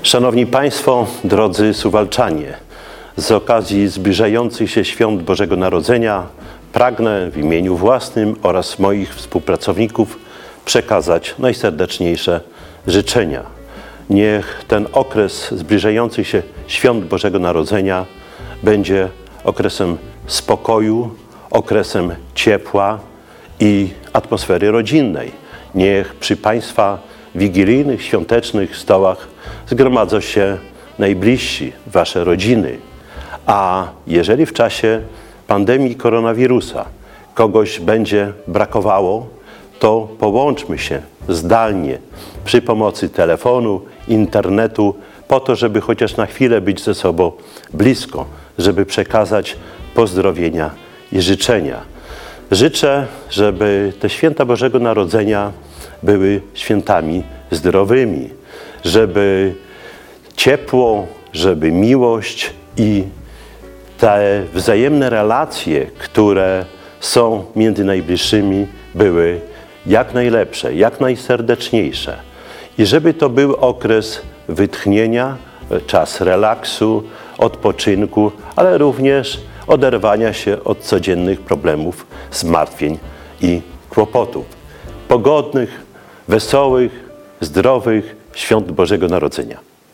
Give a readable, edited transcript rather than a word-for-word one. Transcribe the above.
Szanowni Państwo, drodzy Suwalczanie, z okazji zbliżających się świąt Bożego Narodzenia pragnę w imieniu własnym oraz moich współpracowników przekazać najserdeczniejsze życzenia. Niech ten okres zbliżających się świąt Bożego Narodzenia będzie okresem spokoju, okresem ciepła i atmosfery rodzinnej. Niech przy Państwa wigilijnych, świątecznych stołach zgromadzą się najbliżsi, Wasze rodziny. A jeżeli w czasie pandemii koronawirusa kogoś będzie brakowało, to połączmy się zdalnie przy pomocy telefonu, internetu, po to, żeby chociaż na chwilę być ze sobą blisko, żeby przekazać pozdrowienia i życzenia. Życzę, żeby te święta Bożego Narodzenia były świętami zdrowymi, żeby ciepło, żeby miłość i te wzajemne relacje, które są między najbliższymi, były jak najlepsze, jak najserdeczniejsze. I żeby to był okres wytchnienia, czas relaksu, odpoczynku, ale również oderwania się od codziennych problemów, zmartwień i kłopotów. Pogodnych, wesołych, zdrowych świąt Bożego Narodzenia.